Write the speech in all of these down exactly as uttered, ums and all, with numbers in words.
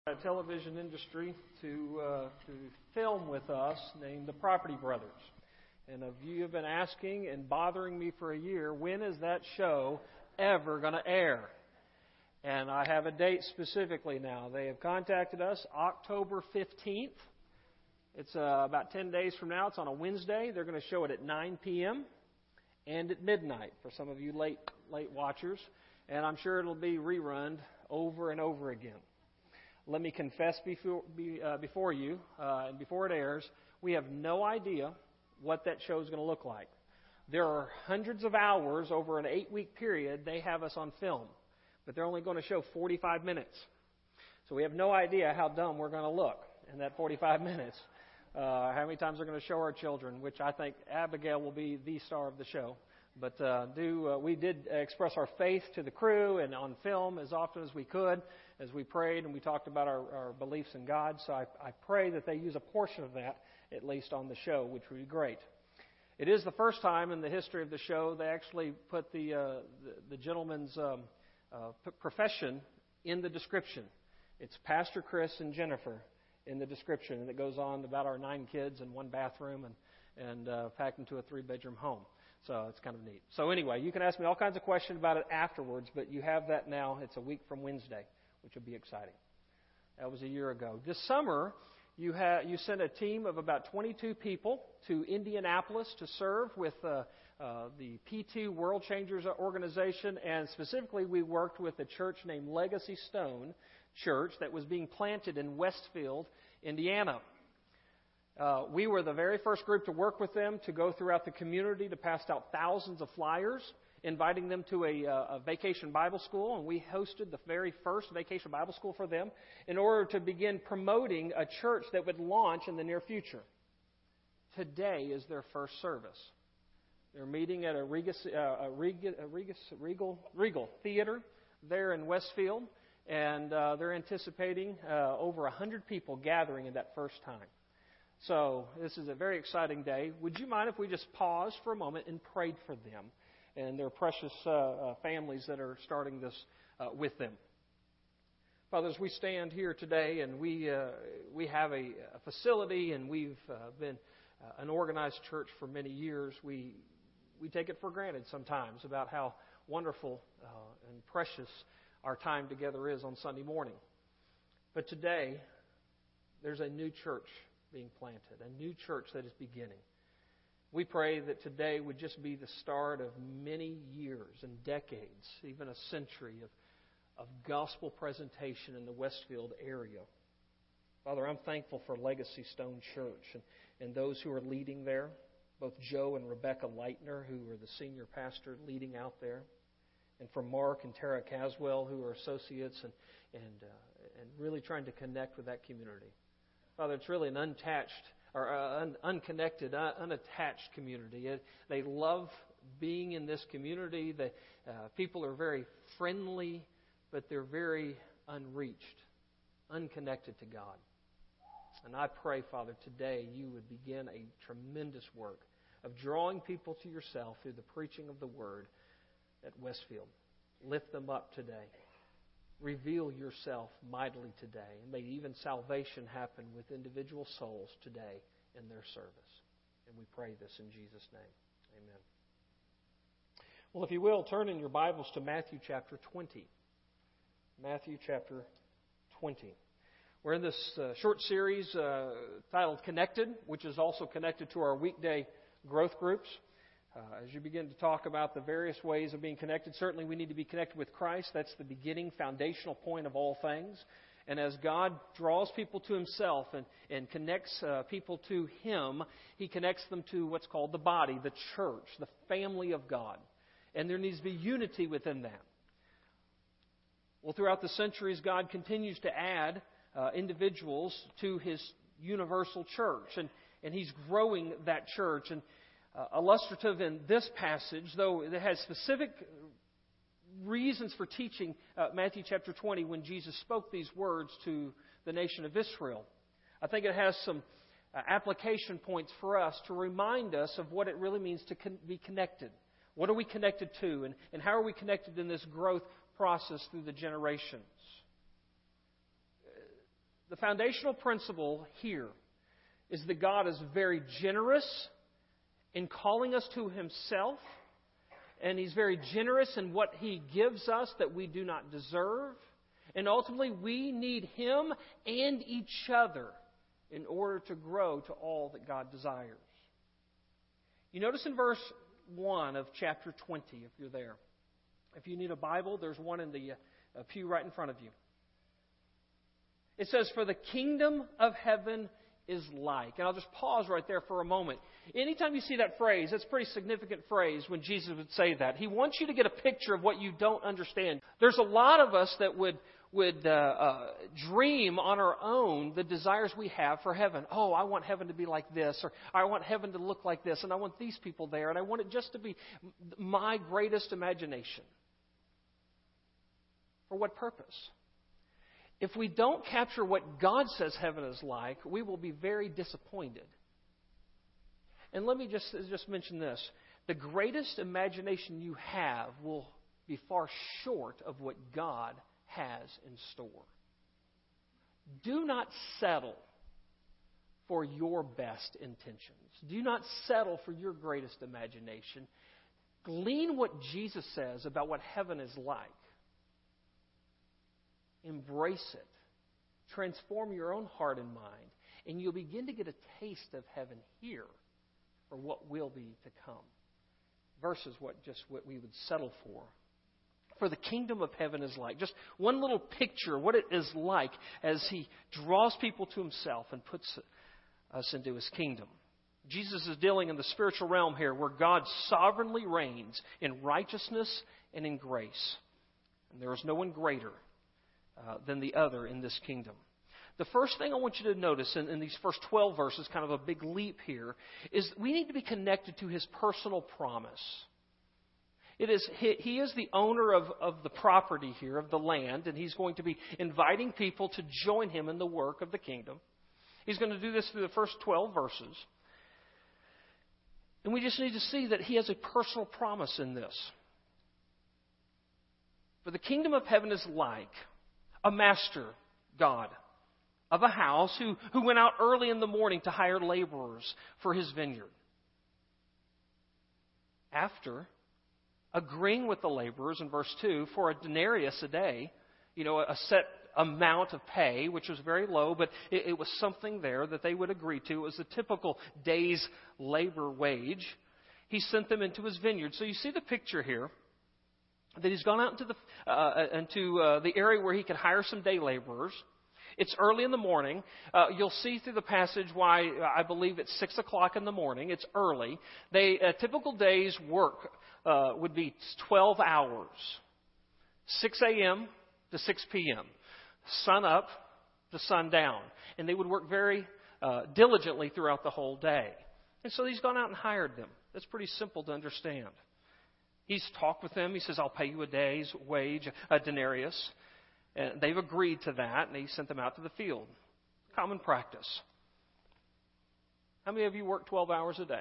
Television industry to uh, to film with us named The Property Brothers. And if you have been asking and bothering me for a year, when is that show ever going to air? And I have a date specifically now. They have contacted us October fifteenth. It's uh, about ten days from now. It's on a Wednesday. They're going to show it at nine p.m. and at midnight for some of you late late watchers. And I'm sure it'll be rerun over and over again. Let me confess before, be, uh, before you, uh, and before it airs, we have no idea what that show is going to look like. There are hundreds of hours over an eight-week period they have us on film, but they're only going to show forty-five minutes. So we have no idea how dumb we're going to look in that forty-five minutes. Uh, how many times they're going to show our children, which I think Abigail will be the star of the show. But uh, do uh, we did express our faith to the crew and on film as often as we could, as we prayed and we talked about our, our beliefs in God. So I, I pray that they use a portion of that, at least on the show, which would be great. It is the first time in the history of the show they actually put the uh, the, the gentleman's um, uh, profession in the description. It's Pastor Chris and Jennifer in the description, and it goes on about our nine kids and one bathroom and and uh, packed into a three-bedroom home. So it's kind of neat. So anyway, you can ask me all kinds of questions about it afterwards, but you have that now. It's a week from Wednesday, which will be exciting. That was a year ago. This summer, you ha- you sent a team of about twenty-two people to Indianapolis to serve with uh, uh, the P two World Changers organization, and specifically we worked with a church named Legacy Stone Church that was being planted in Westfield, Indiana. Uh, we were the very first group to work with them to go throughout the community to pass out thousands of flyers, inviting them to a, uh, a vacation Bible school, and we hosted the very first vacation Bible school for them in order to begin promoting a church that would launch in the near future. Today is their first service. They're meeting at a Regus, uh, a Regus, a Regus, Regal, Regal Theater there in Westfield, and uh, they're anticipating uh, over one hundred people gathering at that first time. So this is a very exciting day. Would you mind if we just paused for a moment and prayed for them and their precious uh, uh, families that are starting this uh, with them? Father, as we stand here today and we uh, we have a, a facility and we've uh, been uh, an organized church for many years, we we take it for granted sometimes about how wonderful uh, and precious our time together is on Sunday morning. But today, there's a new church being planted, a new church that is beginning. We pray that today would just be the start of many years and decades, even a century of, of gospel presentation in the Westfield area. Father, I'm thankful for Legacy Stone Church and, and those who are leading there, both Joe and Rebecca Leitner, who are the senior pastor leading out there, and for Mark and Tara Caswell, who are associates and, and, uh, and really trying to connect with that community. Father, it's really an unattached or uh, un- unconnected, uh, unattached community. It, they love being in this community. The uh, people are very friendly, but they're very unreached, unconnected to God. And I pray, Father, today you would begin a tremendous work of drawing people to yourself through the preaching of the Word at Westfield. Lift them up today. Reveal yourself mightily today. And may even salvation happen with individual souls today in their service. And we pray this in Jesus' name. Amen. Well, if you will, turn in your Bibles to Matthew chapter twenty. Matthew chapter twenty. We're in this uh, short series uh, titled Connected, which is also connected to our weekday growth groups. Uh, as you begin to talk about the various ways of being connected, certainly we need to be connected with Christ. That's the beginning, foundational point of all things. And as God draws people to Himself and, and connects uh, people to Him, He connects them to what's called the body, the church, the family of God. And there needs to be unity within that. Well, throughout the centuries, God continues to add uh, individuals to His universal church. And, and He's growing that church. And Uh, illustrative in this passage, though it has specific reasons for teaching uh, Matthew chapter twenty when Jesus spoke these words to the nation of Israel. I think it has some uh, application points for us to remind us of what it really means to con- be connected. What are we connected to, and, and how are we connected in this growth process through the generations? The foundational principle here is that God is very generous in calling us to Himself, and He's very generous in what He gives us that we do not deserve. And ultimately, we need Him and each other in order to grow to all that God desires. You notice in verse one of chapter twenty, if you're there. If you need a Bible, there's one in the uh, pew right in front of you. It says, "For the kingdom of heaven is like." And I'll just pause right there for a moment. Anytime you see that phrase, it's a pretty significant phrase when Jesus would say that. He wants you to get a picture of what you don't understand. There's a lot of us that would would uh, uh, dream on our own the desires we have for heaven. Oh, I want heaven to be like this, or I want heaven to look like this, and I want these people there, and I want it just to be my greatest imagination. For what purpose? If we don't capture what God says heaven is like, we will be very disappointed. And let me just, just mention this. The greatest imagination you have will be far short of what God has in store. Do not settle for your best intentions. Do not settle for your greatest imagination. Glean what Jesus says about what heaven is like. Embrace it. Transform your own heart and mind, and you'll begin to get a taste of heaven here for what will be to come, versus what just what we would settle for. For the kingdom of heaven is like. Just one little picture of what it is like as He draws people to Himself and puts us into His kingdom. Jesus is dealing in the spiritual realm here, where God sovereignly reigns in righteousness and in grace. And there is no one greater uh, than the other in this kingdom. The first thing I want you to notice in, in these first twelve verses, kind of a big leap here, is we need to be connected to His personal promise. It is he, he is the owner of, of the property here, of the land, and He's going to be inviting people to join Him in the work of the kingdom. He's going to do this through the first twelve verses. And we just need to see that He has a personal promise in this. For the kingdom of heaven is like a master God of a house who, who went out early in the morning to hire laborers for his vineyard. After agreeing with the laborers in verse two for a denarius a day, you know, a set amount of pay, which was very low, but it, it was something there that they would agree to. It was the typical day's labor wage. He sent them into his vineyard. So you see the picture here that he's gone out into the uh, into uh, the area where he could hire some day laborers. It's early in the morning. Uh, you'll see through the passage why I believe it's six o'clock in the morning. It's early. They a typical day's work uh, would be twelve hours, six a.m. to six p.m., sun up to sun down, and they would work very uh, diligently throughout the whole day. And so he's gone out and hired them. That's pretty simple to understand. He's talked with them. He says, "I'll pay you a day's wage, a denarius." And they've agreed to that, and he sent them out to the field. Common practice. How many of you work twelve hours a day?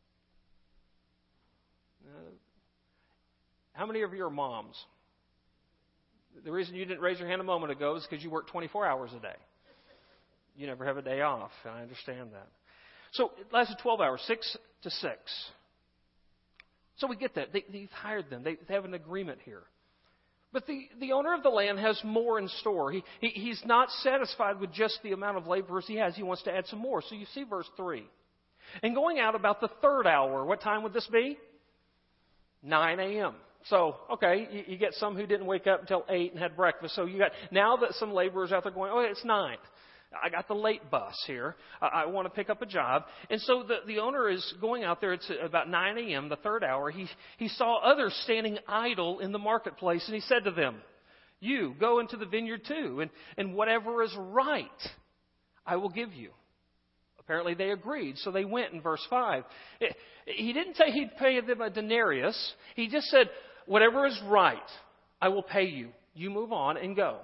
Uh, how many of you are moms? The reason you didn't raise your hand a moment ago is because you work twenty-four hours a day. You never have a day off, and I understand that. So it lasted twelve hours, six to six. So we get that. They, they've hired them. They, they have an agreement here. But the, the owner of the land has more in store. He, he He's not satisfied with just the amount of laborers he has. He wants to add some more. So you see verse three. And going out about the third hour, what time would this be? nine a.m. So, okay, you, you get some who didn't wake up until eight and had breakfast. So you got, now that some laborers out there going, oh, it's nine. I got the late bus here. I, I want to pick up a job. And so the, the owner is going out there. It's about nine a.m., the third hour. He, he saw others standing idle in the marketplace, and he said to them, "You, go into the vineyard too, and, and whatever is right, I will give you." Apparently they agreed, so they went in verse five. It, he didn't say he'd pay them a denarius. He just said, "Whatever is right, I will pay you. You move on and go."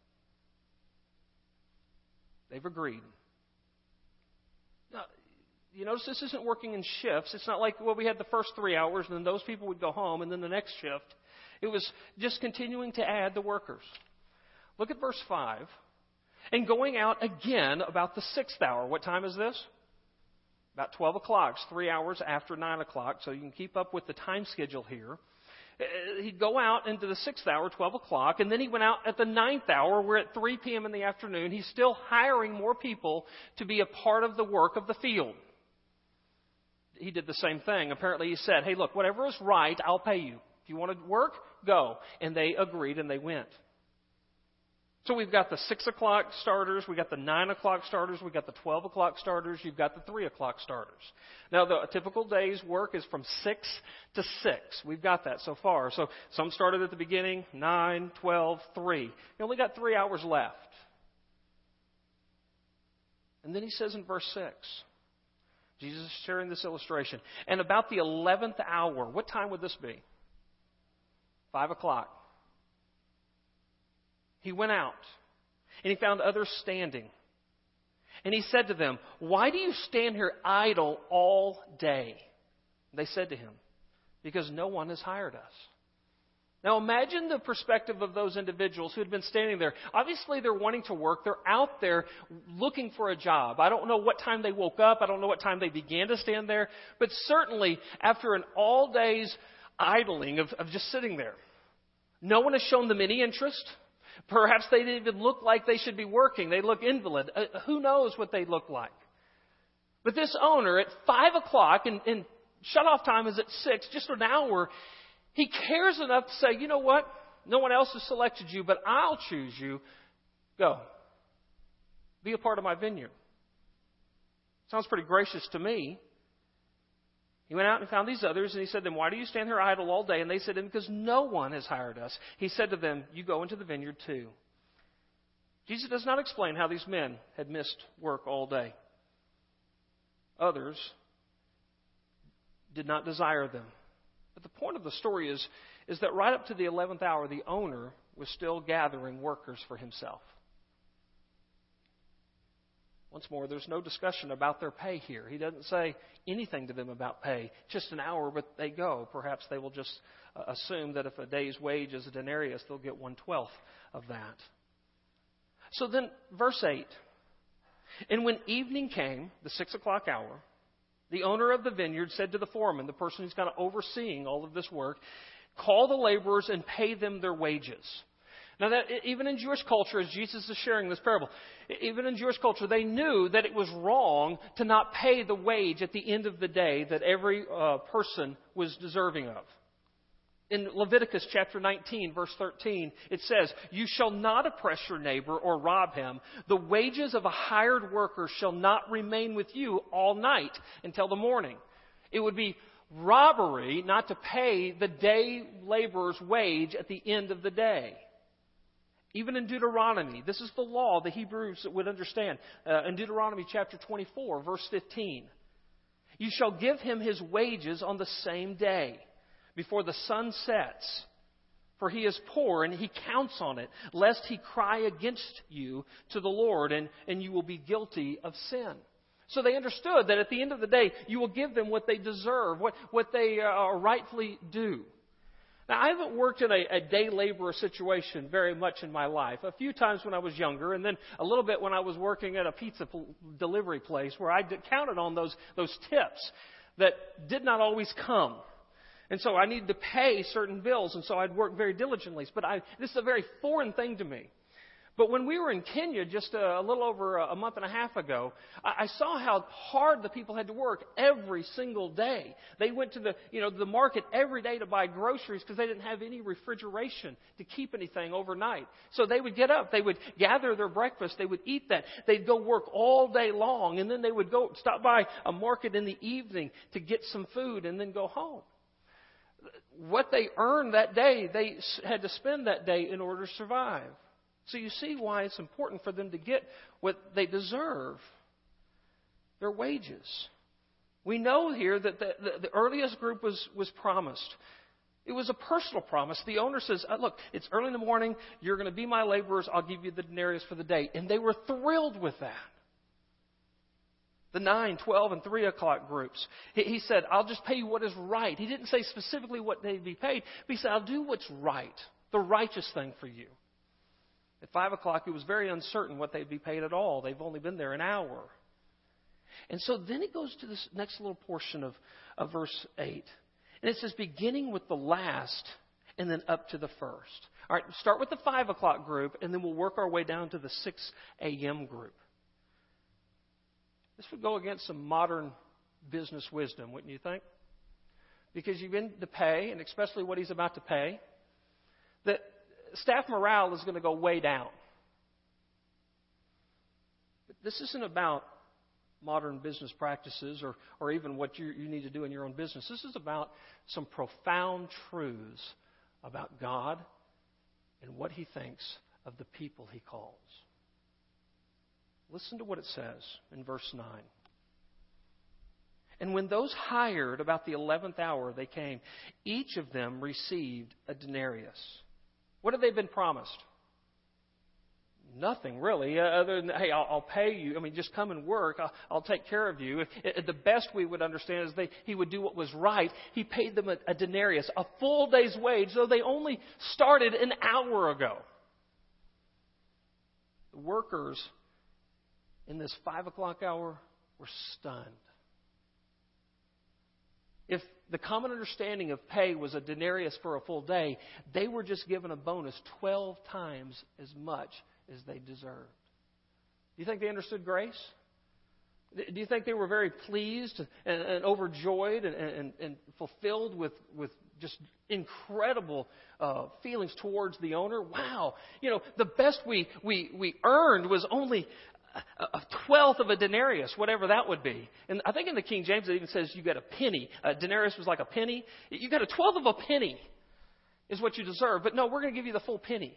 They've agreed. Now, you notice this isn't working in shifts. It's not like, well, we had the first three hours and then those people would go home and then the next shift. It was just continuing to add the workers. Look at verse five. And going out again about the sixth hour. What time is this? About twelve o'clock. It's three hours after nine o'clock, so you can keep up with the time schedule here. He'd go out into the sixth hour, twelve o'clock, and then he went out at the ninth hour. We're at three p.m. in the afternoon. He's still hiring more people to be a part of the work of the field. He did the same thing. Apparently he said, hey, look, whatever is right, I'll pay you. If you want to work, go. And they agreed and they went. So we've got the six o'clock starters, we've got the nine o'clock starters, we've got the twelve o'clock starters, you've got the three o'clock starters. Now the typical day's work is from six to six. We've got that so far. So some started at the beginning, nine, twelve, three. You only got three hours left. And then he says in verse six, Jesus is sharing this illustration. And about the eleventh hour, what time would this be? Five o'clock. He went out, and he found others standing. And he said to them, why do you stand here idle all day? They said to him, because no one has hired us. Now imagine the perspective of those individuals who had been standing there. Obviously they're wanting to work. They're out there looking for a job. I don't know what time they woke up. I don't know what time they began to stand there. But certainly after an all day's idling of, of just sitting there, no one has shown them any interest. Perhaps they didn't even look like they should be working. They look invalid. Uh, who knows what they look like? But this owner at five o'clock, and, and shut-off time is at six, just an hour, he cares enough to say, you know what? No one else has selected you, but I'll choose you. Go. Be a part of my vineyard. Sounds pretty gracious to me. He went out and found these others, and he said to them, why do you stand here idle all day? And they said to him, because no one has hired us. He said to them, you go into the vineyard too. Jesus does not explain how these men had missed work all day. Others did not desire them. But the point of the story is, is that right up to the eleventh hour, the owner was still gathering workers for himself. Once more, there's no discussion about their pay here. He doesn't say anything to them about pay. Just an hour, but they go. Perhaps they will just uh, assume that if a day's wage is a denarius, they'll get one-twelfth of that. So then, verse eight. And when evening came, the six o'clock hour, the owner of the vineyard said to the foreman, the person who's kind of overseeing all of this work, call the laborers and pay them their wages. Now, that even in Jewish culture, as Jesus is sharing this parable, even in Jewish culture, they knew that it was wrong to not pay the wage at the end of the day that every uh, person was deserving of. In Leviticus chapter nineteen, verse thirteen, it says, you shall not oppress your neighbor or rob him. The wages of a hired worker shall not remain with you all night until the morning. It would be robbery not to pay the day laborer's wage at the end of the day. Even in Deuteronomy, this is the law the Hebrews would understand. Uh, in Deuteronomy chapter twenty-four, verse fifteen. You shall give him his wages on the same day, before the sun sets. For he is poor, and he counts on it, lest he cry against you to the Lord, and, and you will be guilty of sin. So they understood that at the end of the day, you will give them what they deserve, what, what they uh, rightfully do. Now, I haven't worked in a, a day laborer situation very much in my life. A few times when I was younger, and then a little bit when I was working at a pizza pl- delivery place where I did, counted on those, those tips that did not always come. And so I needed to pay certain bills, and so I'd work very diligently. But I, this is a very foreign thing to me. But when we were in Kenya just a, a little over a, a month and a half ago, I, I saw how hard the people had to work every single day. They went to the, you know, the market every day to buy groceries because they didn't have any refrigeration to keep anything overnight. So they would get up, they would gather their breakfast, they would eat that. They'd go work all day long, and then they would go stop by a market in the evening to get some food and then go home. What they earned that day, they had to spend that day in order to survive. So you see why it's important for them to get what they deserve, their wages. We know here that the, the, the earliest group was, was promised. It was a personal promise. The owner says, look, it's early in the morning. You're going to be my laborers. I'll give you the denarius for the day. And they were thrilled with that. The nine, twelve, and three o'clock groups. He, he said, I'll just pay you what is right. He didn't say specifically what they'd be paid, but he said, I'll do what's right, the righteous thing for you. At five o'clock, it was very uncertain what they'd be paid at all. They've only been there an hour. And so then it goes to this next little portion of, of verse eight. And it says, beginning with the last and then up to the first. All right, start with the five o'clock group, and then we'll work our way down to the six a.m. group. This would go against some modern business wisdom, wouldn't you think? Because you've been to pay, and especially what he's about to pay, that staff morale is going to go way down. But this isn't about modern business practices or, or even what you, you need to do in your own business. This is about some profound truths about God and what he thinks of the people he calls. Listen to what it says in verse nine. And when those hired about the eleventh hour they came, each of them received a denarius. What have they been promised? Nothing, really, uh, other than, hey, I'll, I'll pay you. I mean, just come and work. I'll, I'll take care of you. If, if the best we would understand is they, he would do what was right. He paid them a, a denarius, a full day's wage, though they only started an hour ago. The workers in this five o'clock hour were stunned. If the common understanding of pay was a denarius for a full day, they were just given a bonus twelve times as much as they deserved. Do you think they understood grace? Do you think they were very pleased and, and overjoyed and, and, and fulfilled with, with just incredible uh, feelings towards the owner? Wow! You know, the best we, we, we earned was only a, a twelfth of a denarius, whatever that would be. And I think in the King James it even says you got a penny. A denarius was like a penny. You got a twelfth of a penny is what you deserve. But no, we're going to give you the full penny.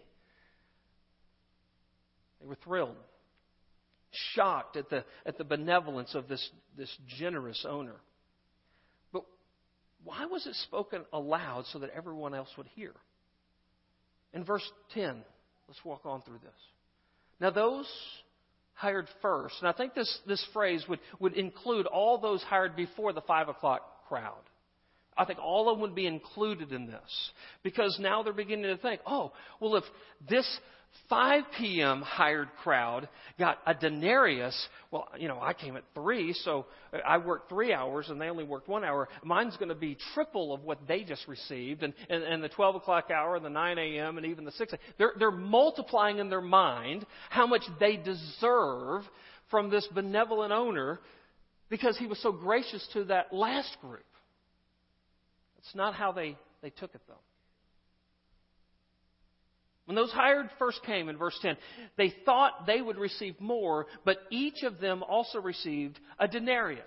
They were thrilled, shocked at the at the benevolence of this, this generous owner. But why was it spoken aloud so that everyone else would hear? In verse ten, let's walk on through this. Now those hired first, and I think this, this phrase would, would include all those hired before the five o'clock crowd. I think all of them would be included in this. Because now they're beginning to think, oh, well, if this five p.m. hired crowd got a denarius, well, you know, I came at three, so I worked three hours and they only worked one hour. Mine's going to be triple of what they just received. And, and, and the twelve o'clock hour and the nine a.m. and even the six a.m. They're, they're multiplying in their mind how much they deserve from this benevolent owner because he was so gracious to that last group. It's not how they, they took it, though. When those hired first came in verse ten, they thought they would receive more, but each of them also received a denarius.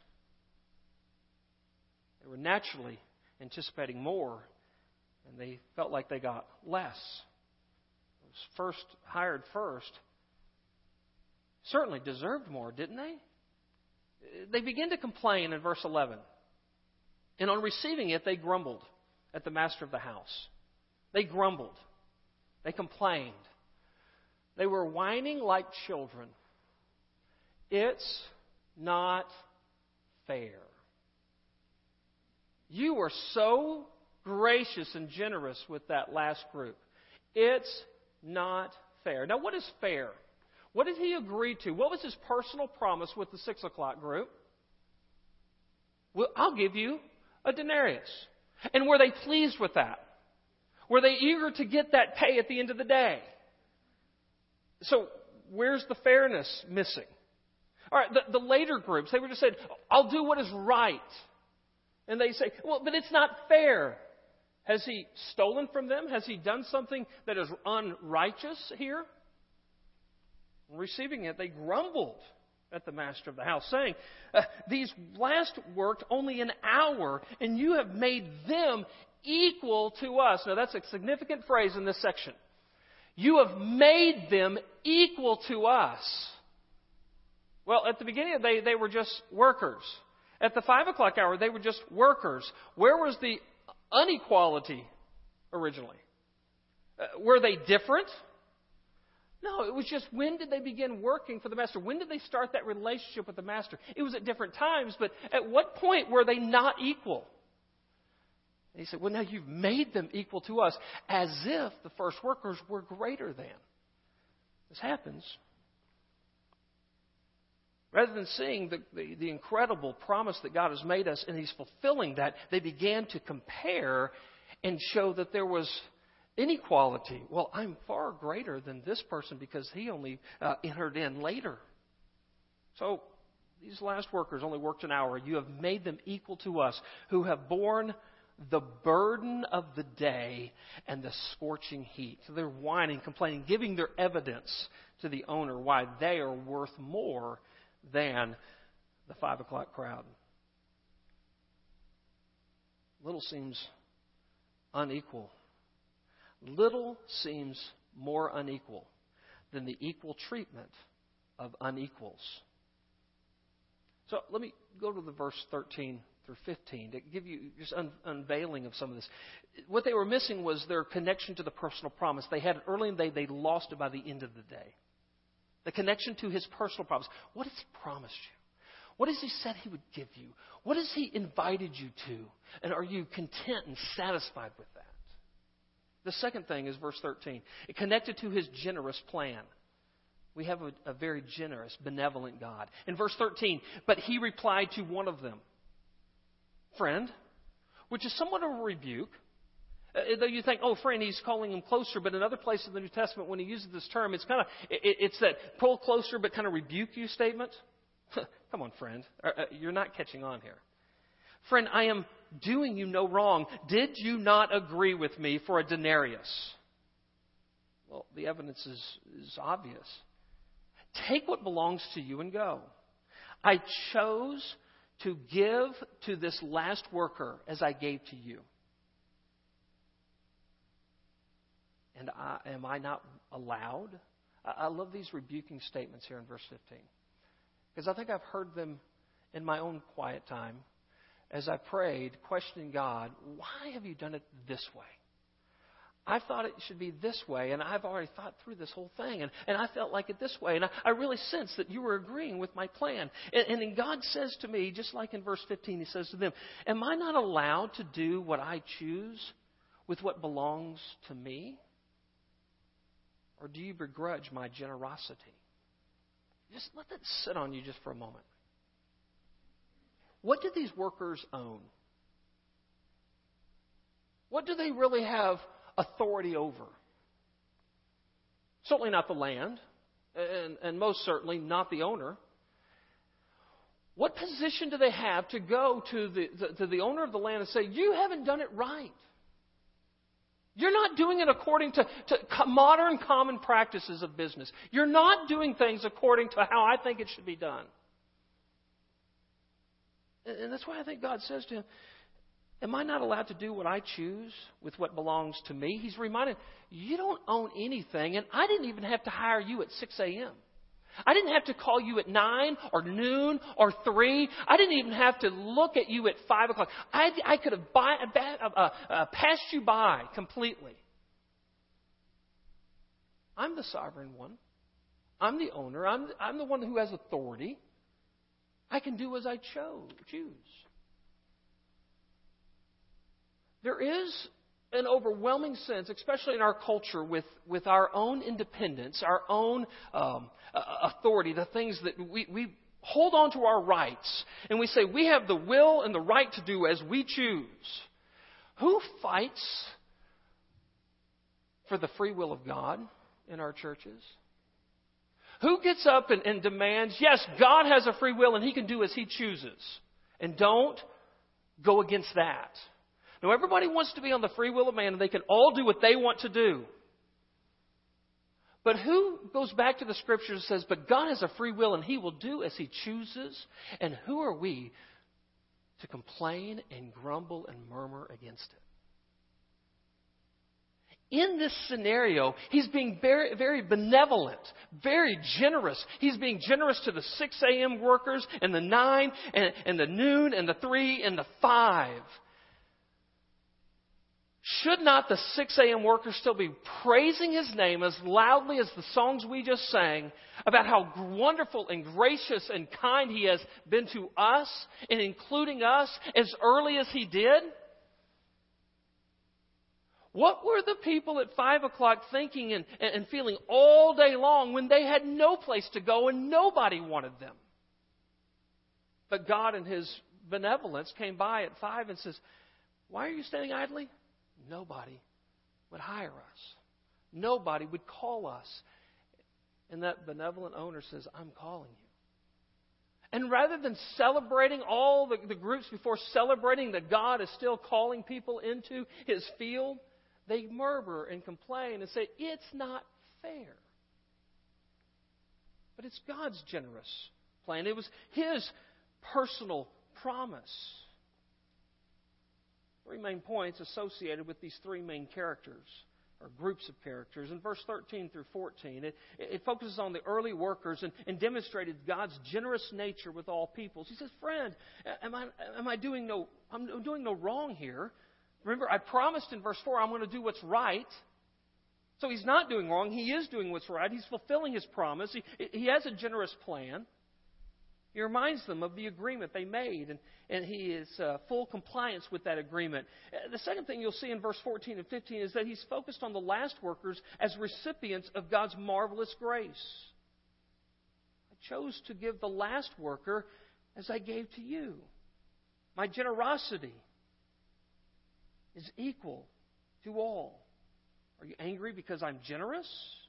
They were naturally anticipating more, and they felt like they got less. Those first hired first certainly deserved more, didn't they? They begin to complain in verse eleven. And on receiving it, they grumbled at the master of the house. They grumbled. They complained. They were whining like children. It's not fair. You were so gracious and generous with that last group. It's not fair. Now, what is fair? What did he agree to? What was his personal promise with the six o'clock group? Well, I'll give you a denarius. And were they pleased with that? Were they eager to get that pay at the end of the day? So, where's the fairness missing? All right, the, the later groups, they were just saying, I'll do what is right. And they say, well, but it's not fair. Has he stolen from them? Has he done something that is unrighteous here? Receiving it, they grumbled at the master of the house, saying, uh, these last worked only an hour, and you have made them equal to us. Now, that's a significant phrase in this section. You have made them equal to us. Well, at the beginning, they, they were just workers. At the five o'clock hour, they were just workers. Where was the inequality originally? Uh, were they different? No, it was just when did they begin working for the master? When did they start that relationship with the master? It was at different times, but at what point were they not equal? And he said, well, now you've made them equal to us, as if the first workers were greater than. This happens. Rather than seeing the, the, the incredible promise that God has made us and He's fulfilling that, they began to compare and show that there was inequality. Well, I'm far greater than this person because he only uh, entered in later. So these last workers only worked an hour. You have made them equal to us who have borne the burden of the day and the scorching heat. So they're whining, complaining, giving their evidence to the owner why they are worth more than the five o'clock crowd. Little seems unequal. Little seems more unequal than the equal treatment of unequals. So let me go to the verse thirteen through fifteen to give you just un- unveiling of some of this. What they were missing was their connection to the personal promise. They had it early in the day. They lost it by the end of the day. The connection to His personal promise. What has He promised you? What has He said He would give you? What has He invited you to? And are you content and satisfied with that? The second thing is verse thirteen. It connected to His generous plan. We have a, a very generous, benevolent God. In verse thirteen, but He replied to one of them, friend, which is somewhat of a rebuke. Uh, though you think, oh, friend, He's calling him closer. But in other places in the New Testament, when He uses this term, it's kind of it, it's that pull closer but kind of rebuke you statement. Come on, friend. Uh, you're not catching on here. Friend, I am doing you no wrong. Did you not agree with me for a denarius? Well, the evidence is, is obvious. Take what belongs to you and go. I chose to give to this last worker as I gave to you. And I, am I not allowed? I, I love these rebuking statements here in verse fifteen. Because I think I've heard them in my own quiet time as I prayed, questioning God, why have you done it this way? I thought it should be this way, and I've already thought through this whole thing, and, and I felt like it this way, and I, I really sensed that you were agreeing with my plan. And, and then God says to me, just like in verse fifteen, He says to them, am I not allowed to do what I choose with what belongs to me? Or do you begrudge my generosity? Just let that sit on you just for a moment. What do these workers own? What do they really have authority over? Certainly not the land, and, and most certainly not the owner. What position do they have to go to the, the, to the owner of the land and say, you haven't done it right? You're not doing it according to, to modern common practices of business. You're not doing things according to how I think it should be done. And that's why I think God says to him, am I not allowed to do what I choose with what belongs to me? He's reminded, you don't own anything, and I didn't even have to hire you at six a.m. I didn't have to call you at nine or noon or three. I didn't even have to look at you at five o'clock. I, I could have buy, uh, uh, passed you by completely. I'm the sovereign one. I'm the owner. I'm, I'm the one who has authority. I can do as I chose, choose. There is an overwhelming sense, especially in our culture, with, with our own independence, our own um, uh, authority, the things that we, we hold on to our rights, and we say we have the will and the right to do as we choose. Who fights for the free will of God in our churches? Who gets up and, and demands, yes, God has a free will and He can do as He chooses, and don't go against that? Now, everybody wants to be on the free will of man, and they can all do what they want to do. But who goes back to the Scriptures and says, but God has a free will, and He will do as He chooses? And who are we to complain and grumble and murmur against it? In this scenario, He's being very, very benevolent, very generous. He's being generous to the six a.m. workers, and the nine, and, and the noon, and the three, and the five. Should not the six a.m. workers still be praising His name as loudly as the songs we just sang about how wonderful and gracious and kind He has been to us, and including us as early as He did? What were the people at five o'clock thinking and, and feeling all day long when they had no place to go and nobody wanted them? But God in His benevolence came by at five and says, why are you standing idly? Nobody would hire us. Nobody would call us. And that benevolent owner says, I'm calling you. And rather than celebrating all the, the groups before celebrating that God is still calling people into His field, they murmur and complain and say, it's not fair. But it's God's generous plan. It was His personal promise. Three main points associated with these three main characters, or groups of characters. In verse thirteen through fourteen, it, it focuses on the early workers and, and demonstrated God's generous nature with all peoples. He says, friend, am I, am I doing no, I'm doing no wrong here? Remember, I promised in verse four, I'm going to do what's right. So He's not doing wrong. He is doing what's right. He's fulfilling His promise. He, he has a generous plan. He reminds them of the agreement they made, and, and He is uh, full compliance with that agreement. The second thing you'll see in verse fourteen and fifteen is that He's focused on the last workers as recipients of God's marvelous grace. I chose to give the last worker as I gave to you. My generosity is equal to all. Are you angry because I'm generous?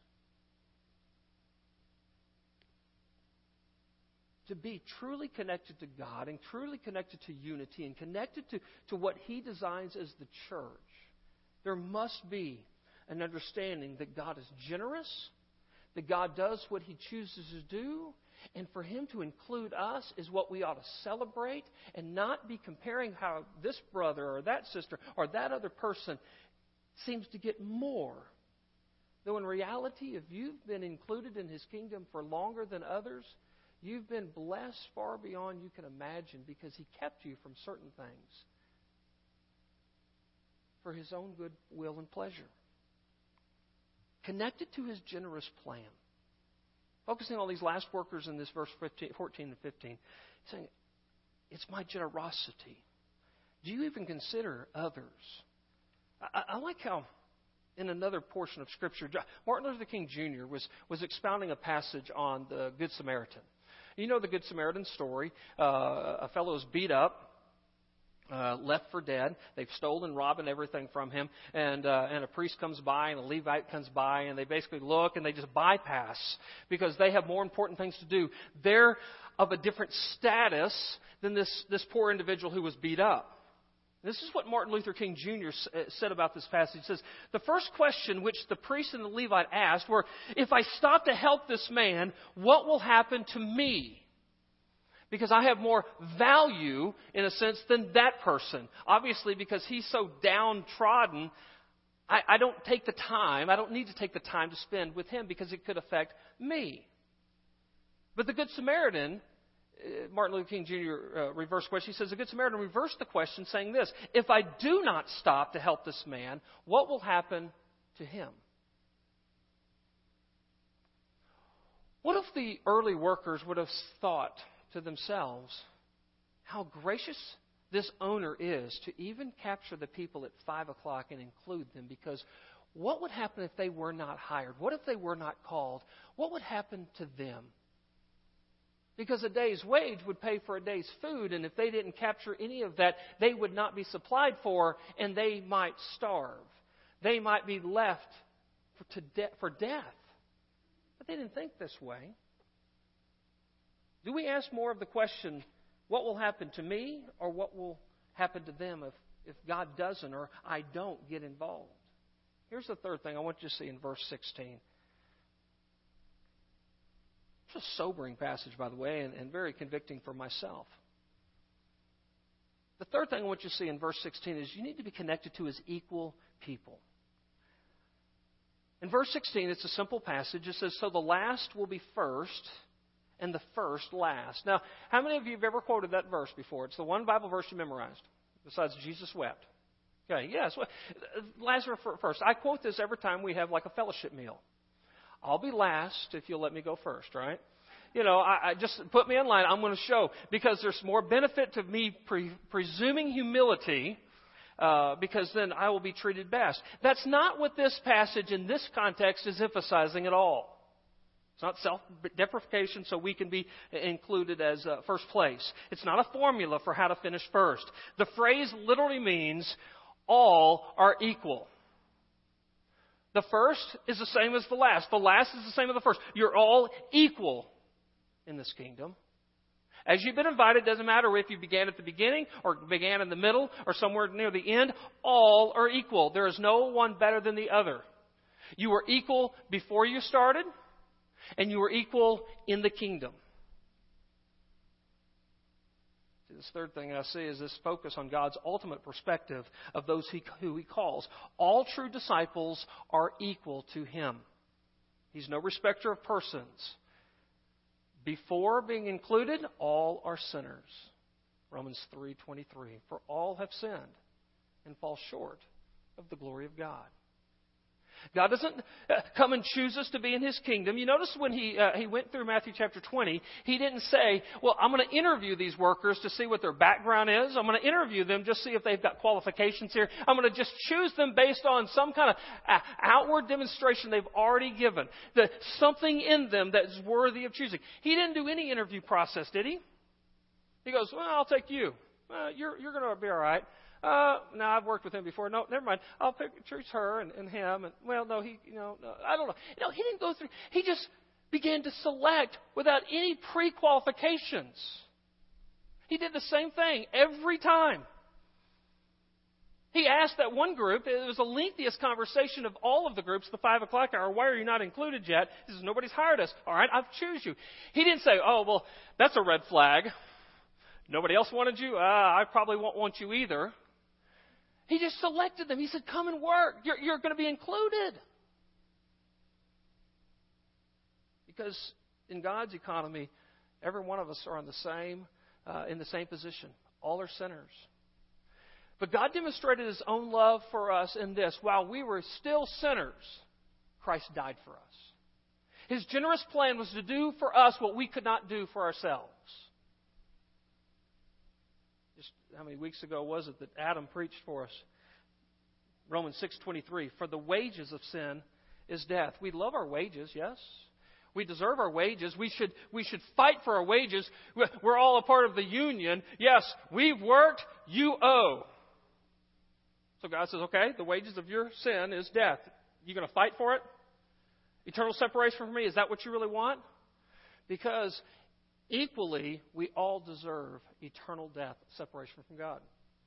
To be truly connected to God and truly connected to unity and connected to, to what He designs as the church, there must be an understanding that God is generous, that God does what He chooses to do, and for Him to include us is what we ought to celebrate and not be comparing how this brother or that sister or that other person seems to get more. Though in reality, if you've been included in His kingdom for longer than others, you've been blessed far beyond you can imagine because He kept you from certain things for His own good will and pleasure. Connected to His generous plan. Focusing on these last workers in this verse fifteen, fourteen and fifteen. Saying, it's my generosity. Do you even consider others? I, I like how in another portion of Scripture, Martin Luther King Junior was, was expounding a passage on the Good Samaritan. You know the Good Samaritan story. Uh, a fellow is beat up, uh, left for dead. They've stolen, robbed everything from him. And uh, and a priest comes by and a Levite comes by and they basically look and they just bypass because they have more important things to do. They're of a different status than this, this poor individual who was beat up. This is what Martin Luther King Junior said about this passage. He says, the first question which the priest and the Levite asked were, if I stop to help this man, what will happen to me? Because I have more value, in a sense, than that person. Obviously, because he's so downtrodden, I, I don't take the time, I don't need to take the time to spend with him because it could affect me. But the Good Samaritan, Martin Luther King Junior Uh, reversed question. He says, the Good Samaritan reversed the question saying this, if I do not stop to help this man, what will happen to him? What if the early workers would have thought to themselves, how gracious this owner is to even capture the people at five o'clock and include them, because what would happen if they were not hired? What if they were not called? What would happen to them? Because a day's wage would pay for a day's food, and if they didn't capture any of that, they would not be supplied for, and they might starve. They might be left for, to de- for death. But they didn't think this way. Do we ask more of the question, what will happen to me, or what will happen to them if, if God doesn't or I don't get involved? Here's the third thing I want you to see in verse sixteen. It's a sobering passage, by the way, and, and very convicting for myself. The third thing I want you to see in verse sixteen is you need to be connected to His equal people. In verse sixteen, it's a simple passage. It says, so the last will be first, and the first last. Now, how many of you have ever quoted that verse before? It's the one Bible verse you memorized, besides Jesus wept. Okay, yes. Lazarus first. I quote this every time we have like a fellowship meal. I'll be last if you'll let me go first, right? You know, I, I just put me in line. I'm going to show, because there's more benefit to me pre- presuming humility uh, because then I will be treated best. That's not what this passage in this context is emphasizing at all. It's not self-deprecation so we can be included as uh, first place. It's not a formula for how to finish first. The phrase literally means all are equal. The first is the same as the last. The last is the same as the first. You're all equal in this kingdom. As you've been invited, it doesn't matter if you began at the beginning or began in the middle or somewhere near the end. All are equal. There is no one better than the other. You were equal before you started, and you were equal in the kingdom. This third thing I see is this focus on God's ultimate perspective of those he, who He calls. All true disciples are equal to Him. He's no respecter of persons. Before being included, all are sinners. Romans three twenty-three. For all have sinned and fall short of the glory of God. God doesn't come and choose us to be in His kingdom. You notice when he uh, he went through Matthew chapter twenty, He didn't say, well, I'm going to interview these workers to see what their background is. I'm going to interview them just see if they've got qualifications here. I'm going to just choose them based on some kind of uh, outward demonstration they've already given. The, something in them that's worthy of choosing. He didn't do any interview process, did He? He goes, well, I'll take you. Uh, you're you're going to be all right. Uh, no, I've worked with him before. No, never mind. I'll pick, choose her and, and him. And well, no, he, you know, no, I don't know. No, he didn't go through. He just began to select without any pre-qualifications. He did the same thing every time. He asked that one group. It was the lengthiest conversation of all of the groups. The five o'clock hour. Why are you not included yet? He says, nobody's hired us. All right, I've choose you. He didn't say, oh, well, that's a red flag. Nobody else wanted you. Uh, I probably won't want you either. He just selected them. He said, come and work. You're, you're going to be included. Because in God's economy, every one of us are on the same, uh, in the same position. All are sinners. But God demonstrated His own love for us in this. While we were still sinners, Christ died for us. His generous plan was to do for us what we could not do for ourselves. Just how many weeks ago was it that Adam preached for us? Romans six twenty-three. For the wages of sin is death. We love our wages, yes. We deserve our wages. We should we should fight for our wages. We're all a part of the union. Yes, we've worked, you owe. So God says, okay, the wages of your sin is death. You going to fight for it? Eternal separation from me, is that what you really want? Because equally, we all deserve eternal death, separation from God.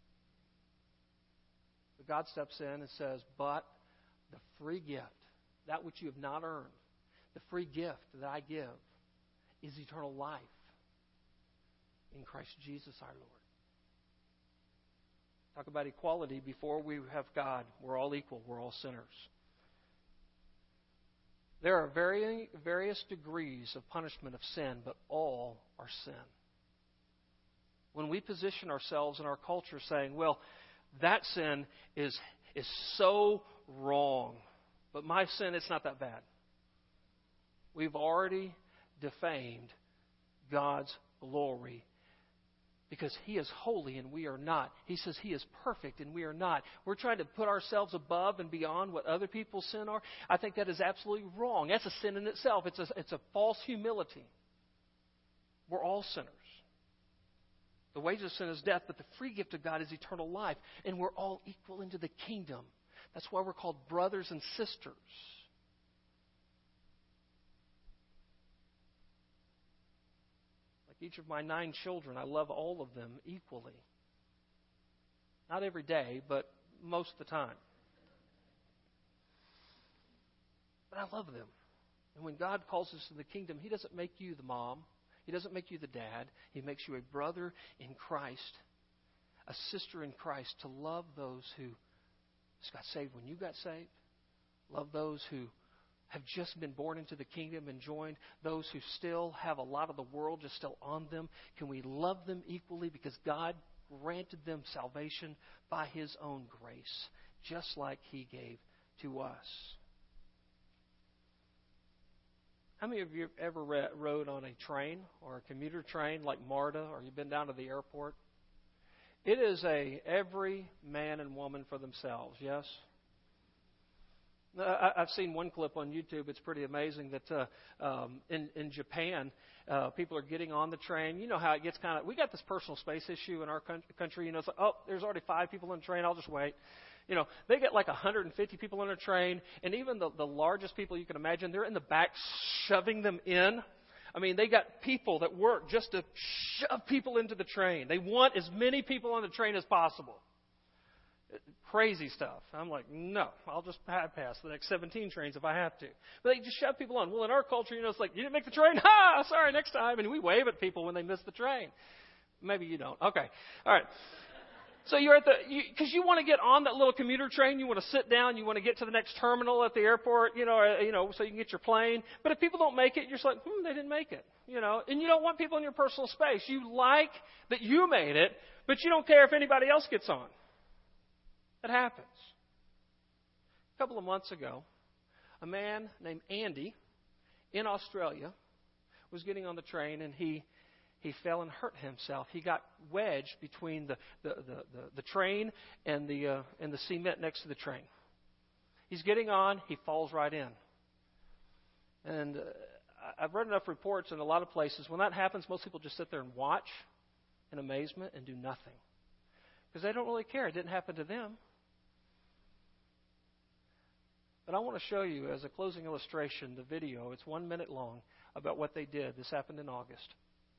But God steps in and says, but the free gift, that which you have not earned, the free gift that I give is eternal life in Christ Jesus our Lord. Talk about equality. Before we have God, we're all equal. We're all sinners. There are varying, various degrees of punishment of sin, but all are sin. When we position ourselves in our culture saying, well, that sin is, is so wrong, but my sin, it's not that bad. We've already defamed God's glory because He is holy and we are not. He says He is perfect and we are not. We're trying to put ourselves above and beyond what other people's sin are. I think that is absolutely wrong. That's a sin in itself. It's a, it's a false humility. We're all sinners. The wages of sin is death, but the free gift of God is eternal life. And we're all equal into the kingdom. That's why we're called brothers and sisters. Each of my nine children, I love all of them equally. Not every day, but most of the time. But I love them. And when God calls us to the kingdom, He doesn't make you the mom. He doesn't make you the dad. He makes you a brother in Christ, a sister in Christ, to love those who got saved when you got saved. Love those who have just been born into the kingdom and joined, those who still have a lot of the world just still on them. Can we love them equally because God granted them salvation by His own grace, just like He gave to us? How many of you have ever re- rode on a train or a commuter train like MARTA, or you've been down to the airport? It is a every man and woman for themselves, yes? I, I've seen one clip on YouTube. It's pretty amazing that uh, um, in, in Japan, uh, people are getting on the train. You know how it gets kind of, we got this personal space issue in our country. You know, it's like, oh, there's already five people on the train. I'll just wait. You know, they get like one hundred fifty people on a train, and even the, the largest people you can imagine, they're in the back shoving them in. I mean, they got people that work just to shove people into the train. They want as many people on the train as possible. Crazy stuff. I'm like, no, I'll just pass the next seventeen trains if I have to. But they just shove people on. Well, in our culture, you know, it's like, you didn't make the train? Ha! Sorry, next time. And we wave at people when they miss the train. Maybe you don't. Okay. All right. So you're at the, because you, you want to get on that little commuter train, you want to sit down, you want to get to the next terminal at the airport, you know, or, you know, so you can get your plane. But if people don't make it, you're just like, hmm, they didn't make it, you know. And you don't want people in your personal space. You like that you made it, but you don't care if anybody else gets on. That happens. A couple of months ago, a man named Andy in Australia was getting on the train, and he He fell and hurt himself. He got wedged between the, the, the, the, the train and the, uh, and the cement next to the train. He's getting on. He falls right in. And uh, I've read enough reports in a lot of places. When that happens, most people just sit there and watch in amazement and do nothing. Because they don't really care. It didn't happen to them. But I want to show you, as a closing illustration, the video. It's one minute long about what they did. This happened in August.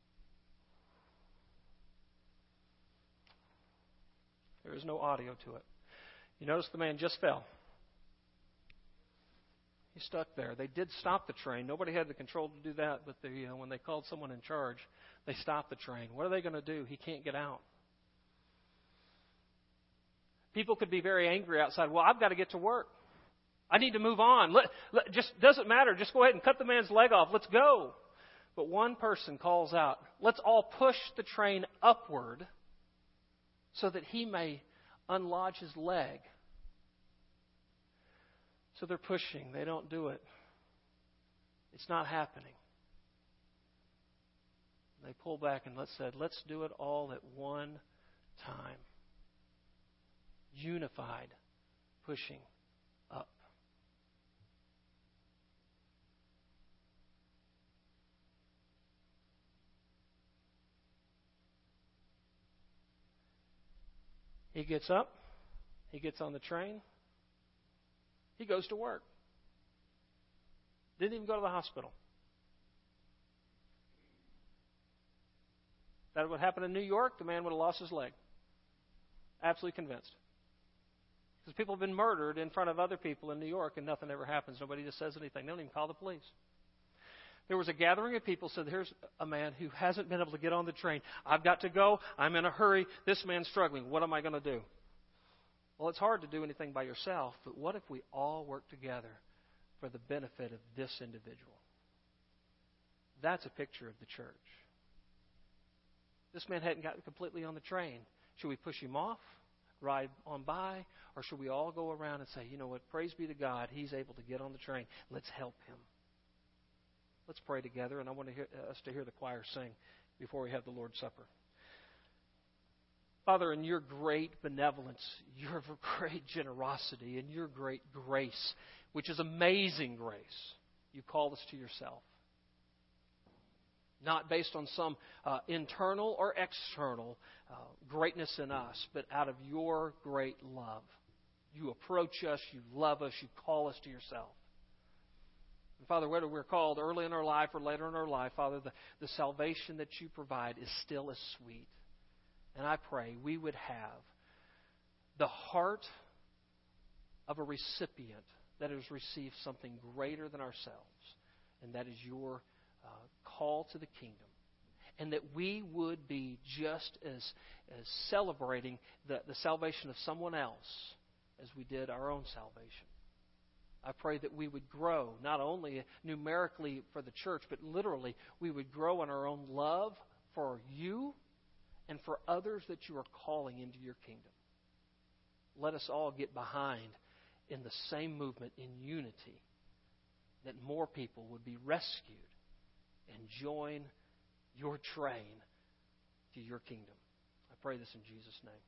There is no audio to it. You notice the man just fell. He's stuck there. They did stop the train. Nobody had the control to do that, but they, you know, when they called someone in charge, they stopped the train. What are they going to do? He can't get out. People could be very angry outside. Well, I've got to get to work. I need to move on. Let, let, just doesn't matter. Just go ahead and cut the man's leg off. Let's go. But one person calls out, let's all push the train upward so that he may unlodge his leg. So they're pushing. They don't do it. It's not happening. They pull back and let's said, let's do it all at one time. Unified, pushing up. He gets up. He gets on the train. He goes to work. Didn't even go to the hospital. That would happen in New York, the man would have lost his leg. Absolutely convinced. Because people have been murdered in front of other people in New York and nothing ever happens. Nobody just says anything. They don't even call the police. There was a gathering of people said, here's a man who hasn't been able to get on the train. I've got to go. I'm in a hurry. This man's struggling. What am I going to do? Well, it's hard to do anything by yourself, but what if we all work together for the benefit of this individual? That's a picture of the church. This man hadn't gotten completely on the train. Should we push him off, ride on by, or should we all go around and say, you know what, praise be to God, he's able to get on the train. Let's help him. Let's pray together, and I want to hear, us to hear the choir sing before we have the Lord's Supper. Father, in your great benevolence, your great generosity, and your great grace, which is amazing grace, you call us to yourself. Not based on some uh, internal or external uh, greatness in us, but out of your great love. You approach us, you love us, you call us to yourself. And Father, whether we're called early in our life or later in our life, Father, the, the salvation that you provide is still as sweet. And I pray we would have the heart of a recipient that has received something greater than ourselves, and that is your uh, call to the kingdom. And that we would be just as, as celebrating the, the salvation of someone else as we did our own salvation. I pray that we would grow, not only numerically for the church, but literally we would grow in our own love for you and for others that you are calling into your kingdom. Let us all get behind in the same movement in unity, that more people would be rescued and join your train to your kingdom. I pray this in Jesus' name.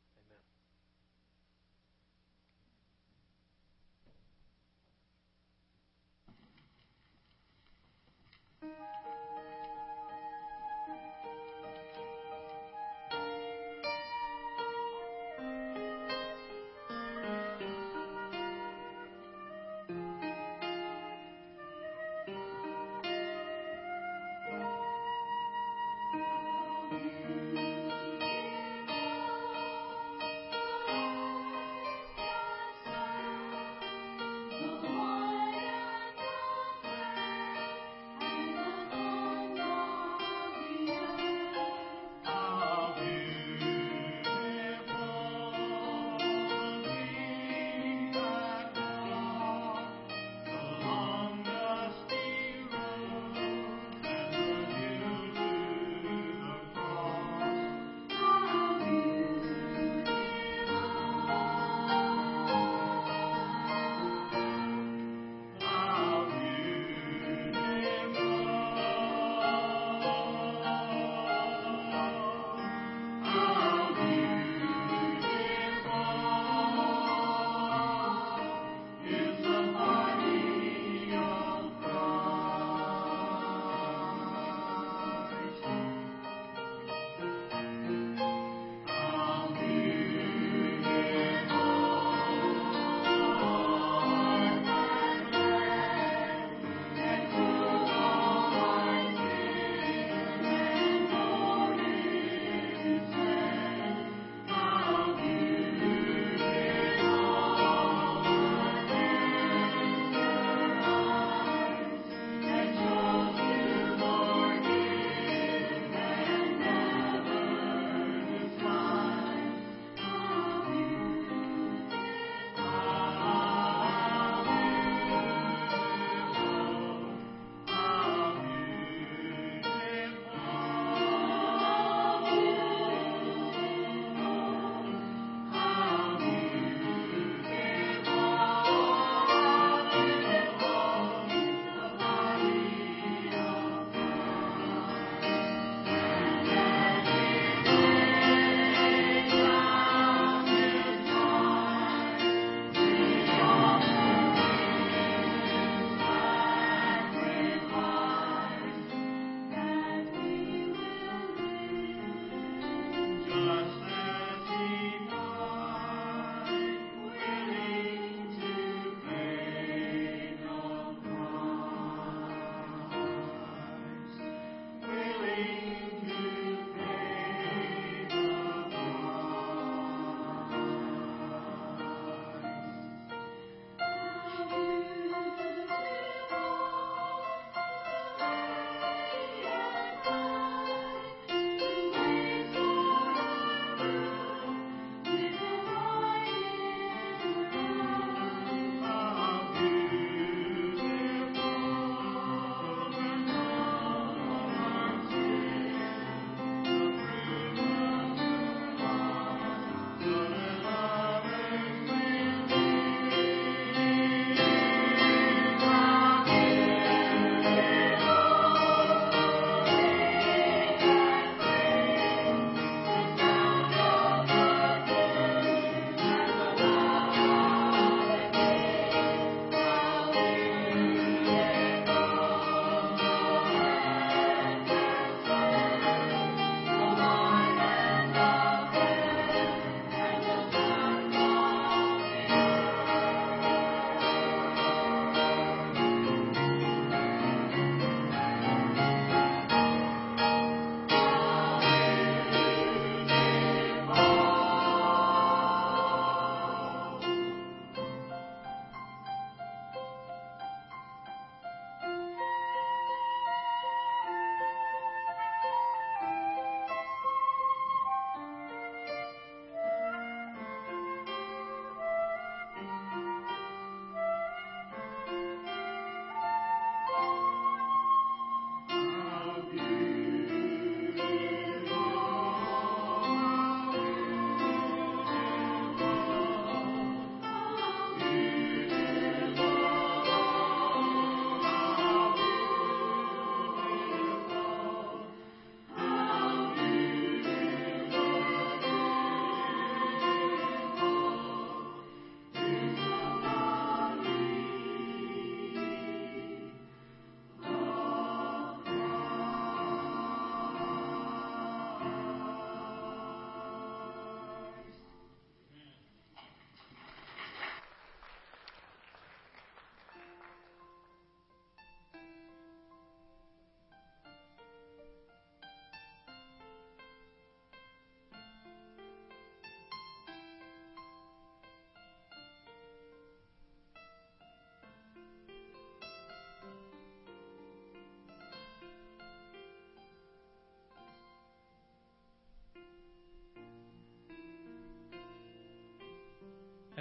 Oh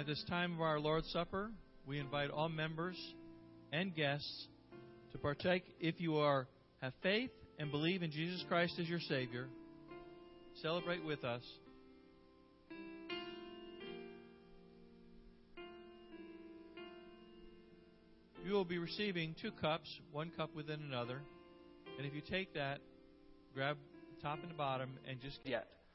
At this time of our Lord's Supper, we invite all members and guests to partake. If you are have faith and believe in Jesus Christ as your Savior, celebrate with us. You will be receiving two cups, one cup within another. And if you take that, grab the top and the bottom and just Yet.